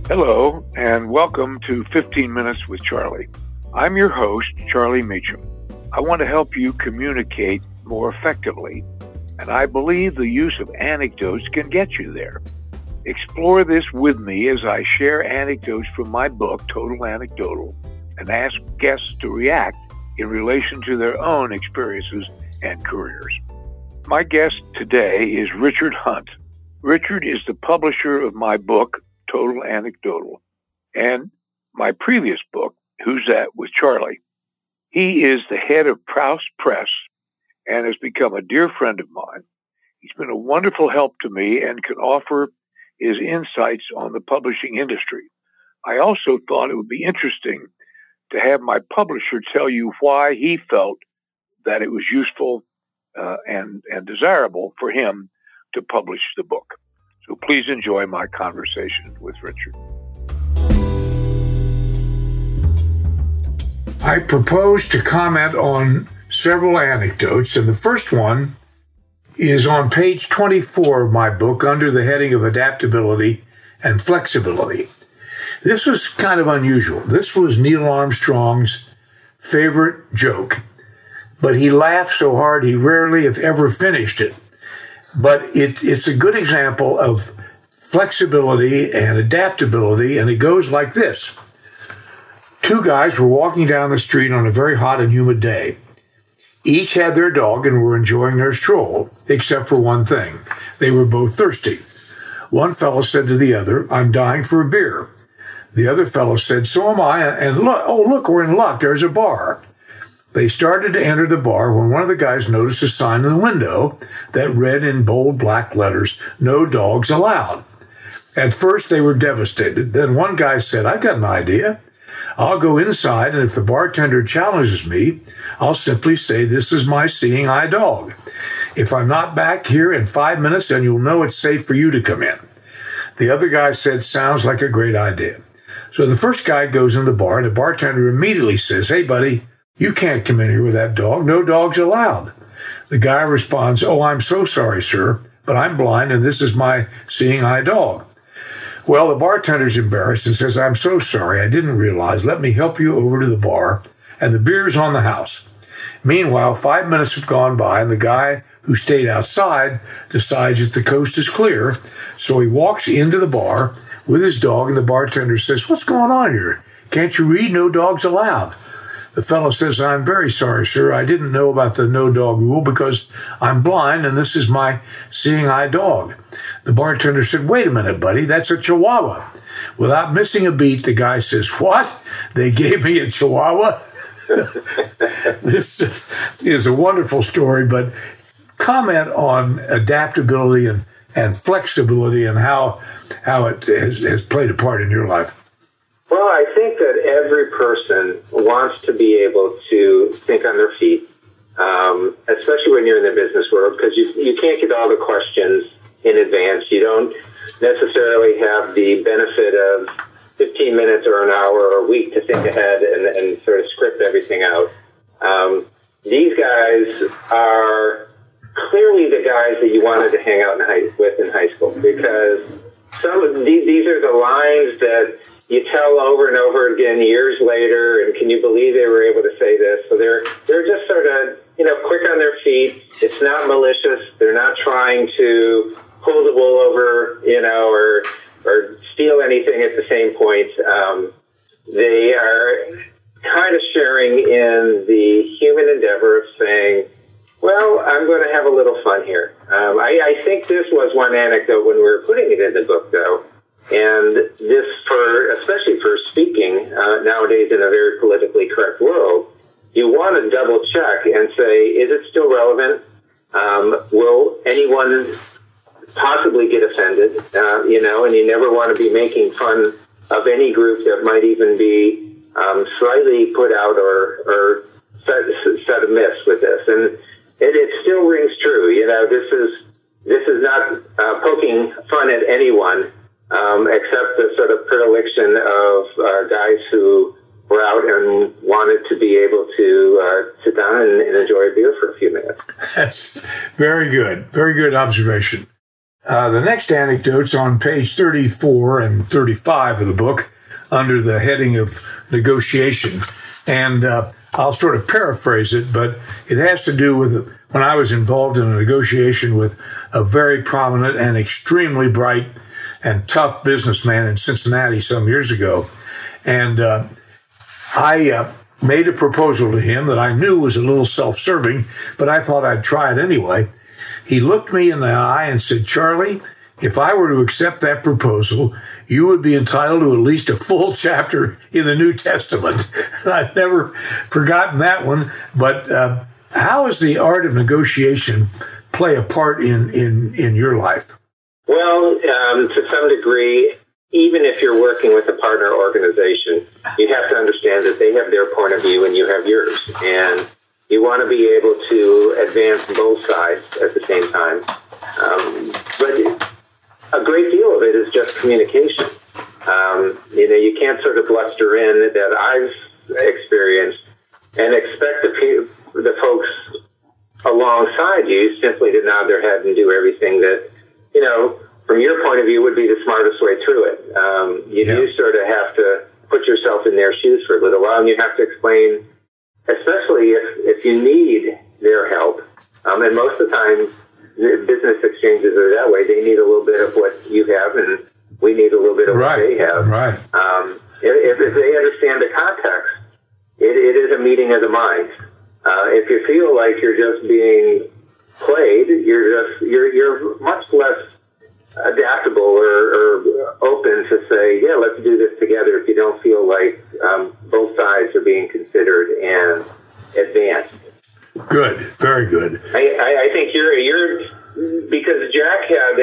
Hello, and welcome to 15 Minutes with Charlie. I'm your host, Charlie Meacham. I want to help you communicate more effectively, and I believe the use of anecdotes can get you there. Explore this with me as I share anecdotes from my book, Total Anecdotal, and ask guests to react in relation to their own experiences and careers. My guest today is Richard Hunt. Richard is the publisher of my book, Total Anecdotal, and my previous book, Who's That with Charlie. He is the head of Prowse Press and has become a dear friend of mine. He's been a wonderful help to me and can offer his insights on the publishing industry. I also thought it would be interesting to have my publisher tell you why he felt that it was useful and desirable for him to publish the book. So please enjoy my conversation with Richard. I propose to comment on several anecdotes, and the first one is on page 24 of my book under the heading of adaptability and flexibility. This was kind of unusual. This was Neil Armstrong's favorite joke, but he laughed so hard he rarely, if ever, finished it. But it's a good example of flexibility and adaptability, and it goes like this. Two guys were walking down the street on a very hot and humid day. Each had their dog and were enjoying their stroll, except for one thing. They were both thirsty. One fellow said to the other, "I'm dying for a beer." The other fellow said, "So am I, and look, we're in luck, there's a bar." They started to enter the bar when one of the guys noticed a sign in the window that read in bold black letters, "No dogs allowed." At first they were devastated. Then one guy said, "I've got an idea. I'll go inside, and if the bartender challenges me, I'll simply say this is my seeing eye dog. If I'm not back here in 5 minutes, then you'll know it's safe for you to come in." The other guy said, "Sounds like a great idea." So the first guy goes in the bar, and the bartender immediately says, "Hey, buddy, you can't come in here with that dog. No dogs allowed." The guy responds, "Oh, I'm so sorry, sir, but I'm blind, and this is my seeing eye dog." Well, the bartender's embarrassed and says, "I'm so sorry. I didn't realize. Let me help you over to the bar, and the beer's on the house." Meanwhile, 5 minutes have gone by, and the guy who stayed outside decides that the coast is clear, so he walks into the bar with his dog, and the bartender says, "What's going on here? Can't you read? No dogs allowed." The fellow says, "I'm very sorry, sir. I didn't know about the no dog rule because I'm blind and this is my seeing eye dog." The bartender said, "Wait a minute, buddy. That's a Chihuahua." Without missing a beat, the guy says, "What? They gave me a Chihuahua?" This is a wonderful story, but comment on adaptability and flexibility and how it has played a part in your life. Well, I think that every person wants to be able to think on their feet, especially when you're in the business world, because you can't get all the questions in advance. You don't necessarily have the benefit of 15 minutes or an hour or a week to think ahead and sort of script everything out. These guys are clearly the guys that you wanted to hang out with in high school, because some of these are the lines that you tell over and over again years later, and can you believe they were able to say this? So they're just sort of, quick on their feet. It's not malicious. They're not trying to pull the wool over, or steal anything at the same point. They are kind of sharing in the human endeavor of saying, well, I'm going to have a little fun here. I think this was one anecdote when we were putting it in the book, though. And this, especially for speaking nowadays in a very politically correct world, you want to double check and say, is it still relevant? Will anyone possibly get offended? And you never want to be making fun of any group that might even be slightly put out or set amiss with this. And it still rings true. This is not poking fun at anyone. Except the sort of predilection of guys who were out and wanted to be able to sit down and enjoy a beer for a few minutes. That's very good. Very good observation. The next anecdote's on page 34 and 35 of the book under the heading of negotiation. And I'll sort of paraphrase it, but it has to do with when I was involved in a negotiation with a very prominent and extremely bright and tough businessman in Cincinnati some years ago. And I made a proposal to him that I knew was a little self-serving, but I thought I'd try it anyway. He looked me in the eye and said, "Charlie, if I were to accept that proposal, you would be entitled to at least a full chapter in the New Testament." I've never forgotten that one. But how does the art of negotiation play a part in your life? Well, to some degree, even if you're working with a partner organization, you have to understand that they have their point of view and you have yours. And you want to be able to advance both sides at the same time. But a great deal of it is just communication. You can't sort of bluster in that I've experienced and expect the folks alongside you simply to nod their head and do everything that, from your point of view would be the smartest way through it. You do sort of have to put yourself in their shoes for a little while, and you have to explain, especially if you need their help. And most of the time, the business exchanges are that way. They need a little bit of what you have, and we need a little bit of what they have. Right. If they understand the context, it is a meeting of the minds. If you feel like you're just being played, you're much less adaptable or open to say, yeah, let's do this together, if you don't feel like both sides are being considered and advanced. Good, very good. I think you're because Jack had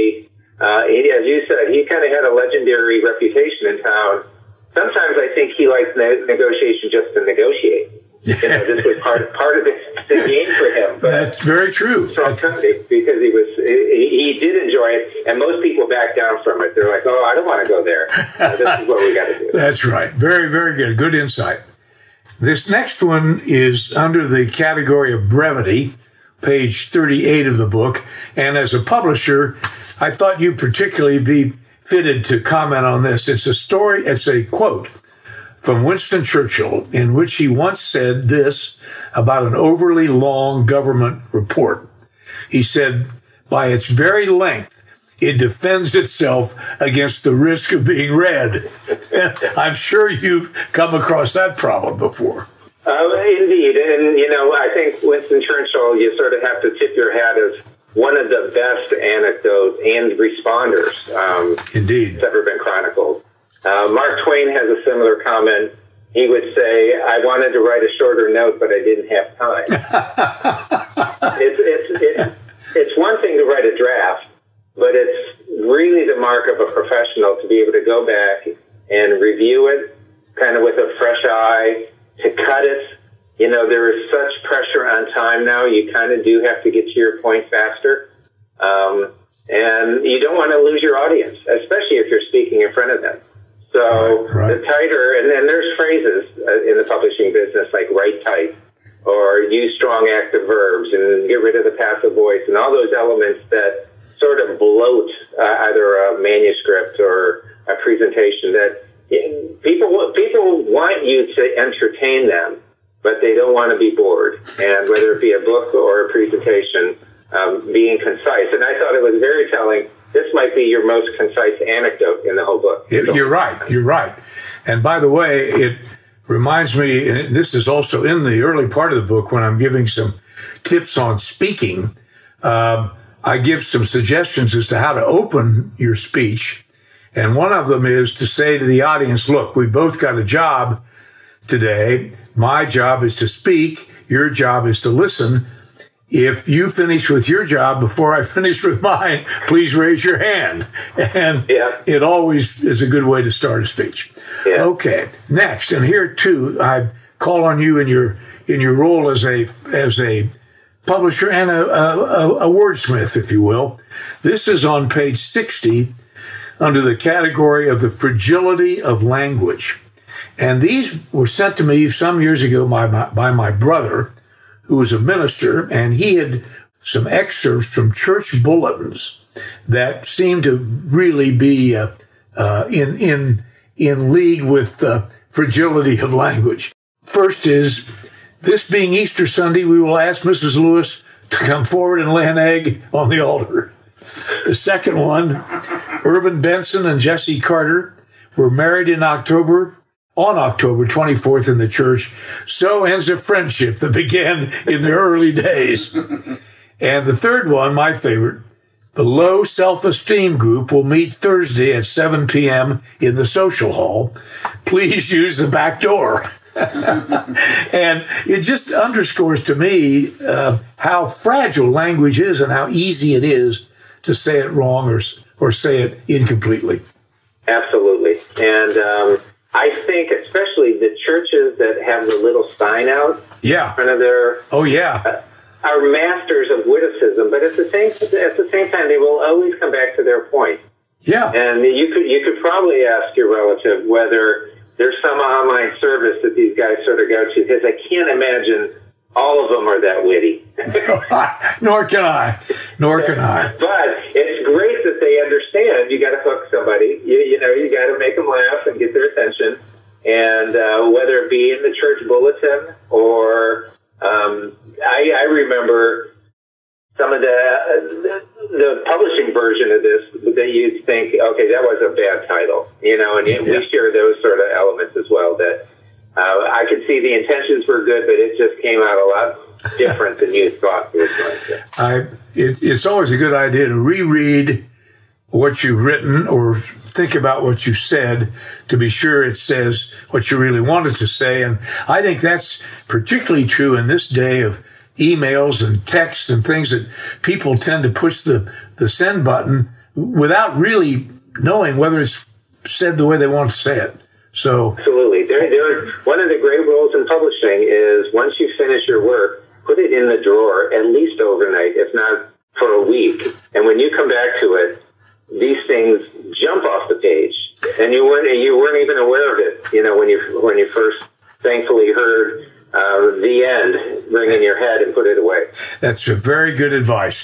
as you said, he kind of had a legendary reputation in town. Sometimes I think he likes negotiation just to negotiate. This was part of the game for him. But that's very true. Strong company, because he did enjoy it, and most people back down from it. They're like, "Oh, I don't want to go there. This is what we got to do." That's right. Very, very good. Good insight. This next one is under the category of brevity, page 38 of the book. And as a publisher, I thought you'd particularly be fitted to comment on this. It's a quote from Winston Churchill, in which he once said this about an overly long government report. He said, "By its very length, it defends itself against the risk of being read." I'm sure you've come across that problem before. Indeed. And, I think Winston Churchill, you sort of have to tip your hat as one of the best anecdotes and responders Indeed. that's ever been chronicled. Mark Twain has a similar comment. He would say, "I wanted to write a shorter note, but I didn't have time." It's one thing to write a draft, but it's really the mark of a professional to be able to go back and review it kind of with a fresh eye, to cut it. There is such pressure on time now. You kind of do have to get to your point faster. And you don't want to lose your audience, especially if you're speaking in front of them. So right. The tighter, and then there's phrases in the publishing business like write tight, or use strong active verbs, and get rid of the passive voice, and all those elements that sort of bloat either a manuscript or a presentation. That people want you to entertain them, but they don't want to be bored. And whether it be a book or a presentation, being concise. And I thought it was very telling. This might be your most concise anecdote in the whole book. You're right. And by the way, it reminds me, and this is also in the early part of the book when I'm giving some tips on speaking, I give some suggestions as to how to open your speech. And one of them is to say to the audience, look, we both got a job today. My job is to speak. Your job is to listen. If you finish with your job before I finish with mine, please raise your hand. And it always is a good way to start a speech. Yeah. Okay, next, and here too, I call on you in your role as a publisher and a wordsmith, if you will. This is on page 60 under the category of the fragility of language. And these were sent to me some years ago by my brother, who was a minister, and he had some excerpts from church bulletins that seem to really be in league with the fragility of language. First is, this being Easter Sunday, we will ask Mrs. Lewis to come forward and lay an egg on the altar. The second one, Irvin Benson and Jessie Carter were married on October 24th in the church. So ends a friendship that began in their early days. And the third one, my favorite, the Low Self-Esteem Group will meet Thursday at 7 p.m. in the social hall. Please use the back door. And it just underscores to me how fragile language is and how easy it is to say it wrong or say it incompletely. Absolutely. And I think especially the churches that have the little sign out in front of their... Oh, yeah. Are masters of witticism, but at the same time, they will always come back to their point. Yeah. And you could probably ask your relative whether there's some online service that these guys sort of go to, because I can't imagine all of them are that witty. Nor can I. But it's great that they understand you got to hook somebody. You got to make them laugh and get their attention. And whether it be in the church bulletin or I remember some of the publishing version of this that you'd think, okay, that was a bad title, and we share those sort of elements as well, that I could see the intentions were good, but it just came out a lot different than you thought it was going to. It's always a good idea to reread what you've written or think about what you said to be sure it says what you really wanted to say. And I think that's particularly true in this day of emails and texts and things that people tend to push the send button without really knowing whether it's said the way they want to say it. So absolutely. One of the great rules in publishing is once you finish your work, put it in the drawer at least overnight, if not for a week. And when you come back to it, these things jump off the page, and you weren't even aware of it. When you first thankfully heard the end ring in your head and put it away. That's a very good advice.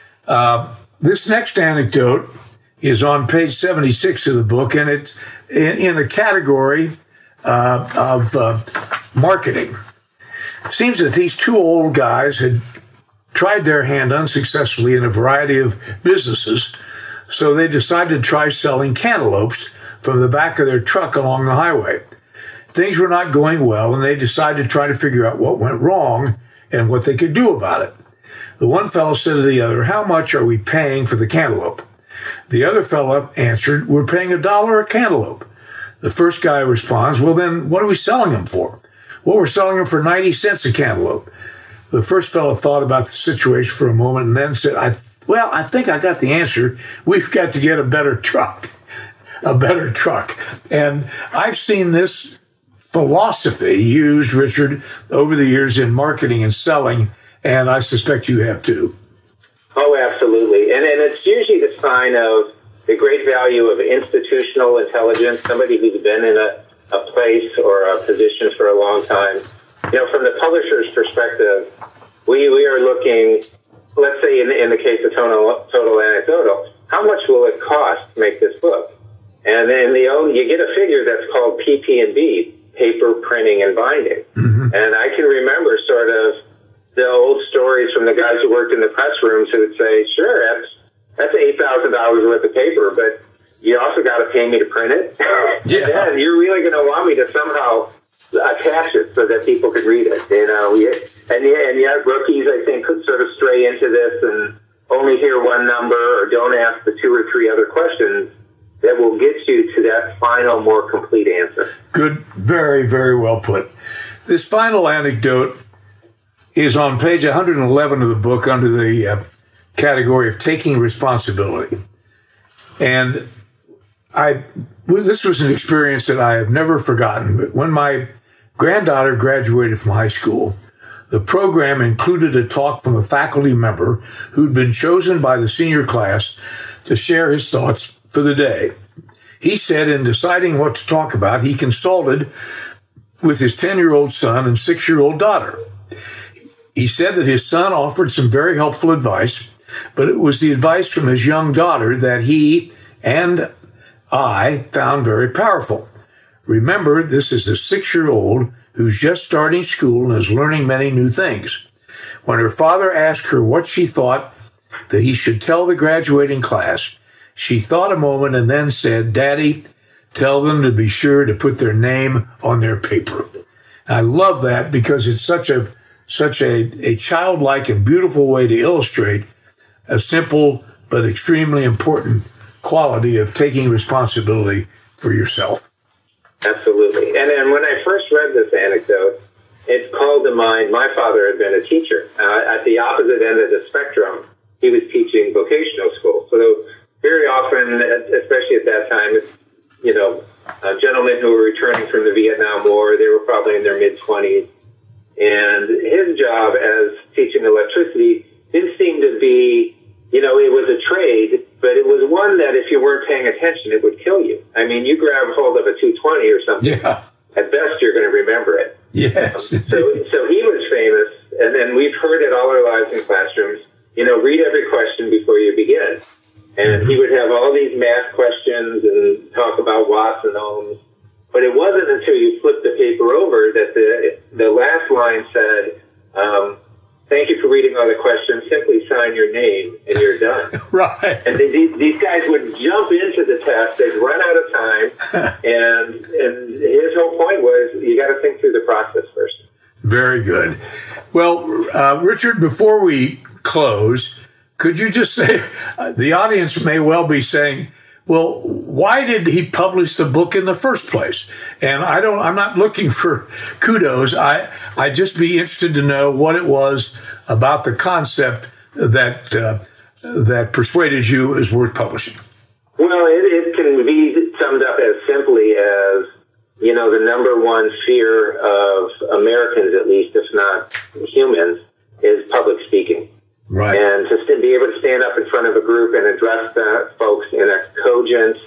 This next anecdote is on page 76 of the book, and it's in the category of marketing. It seems that these two old guys had tried their hand unsuccessfully in a variety of businesses, so they decided to try selling cantaloupes from the back of their truck along the highway. Things were not going well, and they decided to try to figure out what went wrong and what they could do about it. The one fellow said to the other, "How much are we paying for the cantaloupe?" The other fellow answered, "We're paying $1 a cantaloupe." The first guy responds, "Well, then what are we selling them for?" "Well, we're selling them for 90 cents a cantaloupe." The first fellow thought about the situation for a moment and then said, I think I got the answer. We've got to get a better truck. And I've seen this philosophy used, Richard, over the years in marketing and selling, and I suspect you have too. Oh, absolutely. And it's usually the sign of the great value of institutional intelligence, somebody who's been in a place or a position for a long time. From the publisher's perspective, we are looking, let's say in the case of Total Anecdotal, how much will it cost to make this book? And then you get a figure that's called PP&B, paper, printing, and binding. Mm-hmm. And I can remember sort of the old stories from the guys who worked in the press rooms who would say, sure, that's $8,000 worth of paper, but you also got to pay me to print it. Yeah. And then you're really going to want me to somehow attach it so that people could read it, And yet rookies, I think, could sort of stray into this and only hear one number or don't ask the two or three other questions that will get you to that final, more complete answer. Good. Very, very well put. This final anecdote is on page 111 of the book under the category of taking responsibility. And this was an experience that I have never forgotten. But when my granddaughter graduated from high school, the program included a talk from a faculty member who'd been chosen by the senior class to share his thoughts for the day. He said in deciding what to talk about, he consulted with his 10-year-old son and 6-year-old daughter. He said that his son offered some very helpful advice, but it was the advice from his young daughter that he and I found very powerful. Remember, this is a 6-year-old who's just starting school and is learning many new things. When her father asked her what she thought that he should tell the graduating class, she thought a moment and then said, "Daddy, tell them to be sure to put their name on their paper." I love that because it's such a childlike and beautiful way to illustrate a simple but extremely important quality of taking responsibility for yourself. Absolutely. And when I first read this anecdote, it called to mind my father had been a teacher. At the opposite end of the spectrum, he was teaching vocational school. So very often, especially at that time, gentlemen who were returning from the Vietnam War, they were probably in their mid-20s. And his job as teaching electricity didn't seem to be, it was a trade, but it was one that if you weren't paying attention, it would kill you. I mean, you grab hold of a 220 or something, At best you're going to remember it. Yes. So he was famous, and then we've heard it all our lives in classrooms, read every question before you begin. And he would have all these math questions and talk about watts and ohms. But it wasn't until you flipped the paper over that the last line said, "Thank you for reading all the questions. Simply sign your name and you're done." Right. And these guys would jump into the test. They'd run out of time. and his whole point was, you got to think through the process first. Very good. Well, Richard, before we close, could you just say, the audience may well be saying, well, why did he publish the book in the first place? And I'm not looking for kudos. I'd just be interested to know what it was about the concept that persuaded you is worth publishing. Well, it can be summed up as simply as, the number one fear of Americans, at least, if not humans, is public speaking. Right. And to be able to stand up in front of a group and address the folks in a cogent,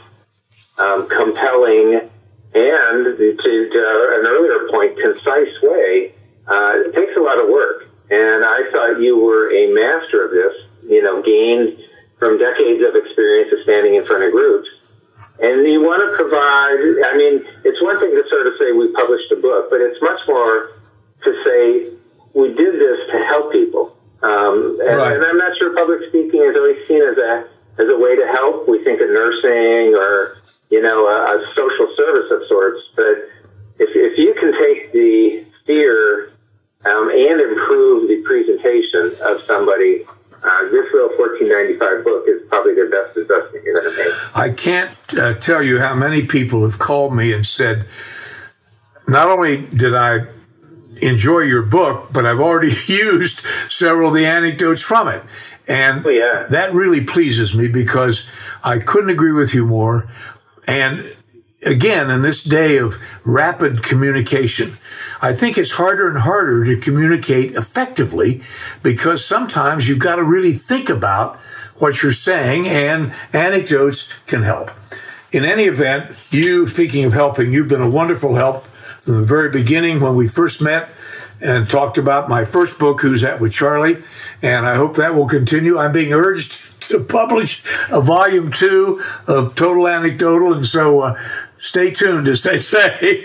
compelling, and to an earlier point, concise way, it takes a lot of work. And I thought you were a master of this, gained from decades of experience of standing in front of groups. And you want to provide, it's one thing to sort of say we published a book, but it's much more to say we did this to help people. Right. And I'm not sure public speaking is always seen as a way to help. We think of nursing or, a social service of sorts. But if you can take the fear and improve the presentation of somebody, this little $14.95 book is probably the best investment you're going to make. I can't tell you how many people have called me and said, not only did I enjoy your book, but I've already used several of the anecdotes from it. And that really pleases me because I couldn't agree with you more. And again, in this day of rapid communication, I think it's harder and harder to communicate effectively because sometimes you've got to really think about what you're saying, and anecdotes can help. In any event, speaking of helping, you've been a wonderful help from the very beginning when we first met and talked about my first book, Who's That with Charlie, and I hope that will continue. I'm being urged to publish a volume 2 of Total Anecdotal, and so stay tuned, as they say.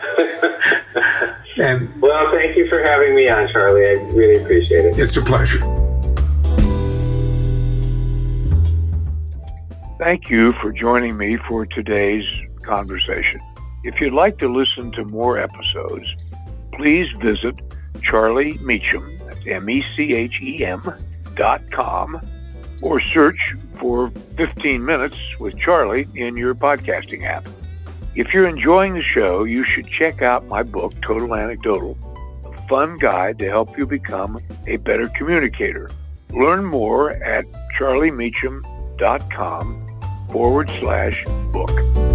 Well, thank you for having me on, Charlie. I really appreciate it. It's a pleasure. Thank you for joining me for today's conversation. If you'd like to listen to more episodes, please visit Charlie Meacham, that's MECHEM.com, or search for 15 Minutes with Charlie in your podcasting app. If you're enjoying the show, you should check out my book, Total Anecdotal, a fun guide to help you become a better communicator. Learn more at charliemeacham.com/book.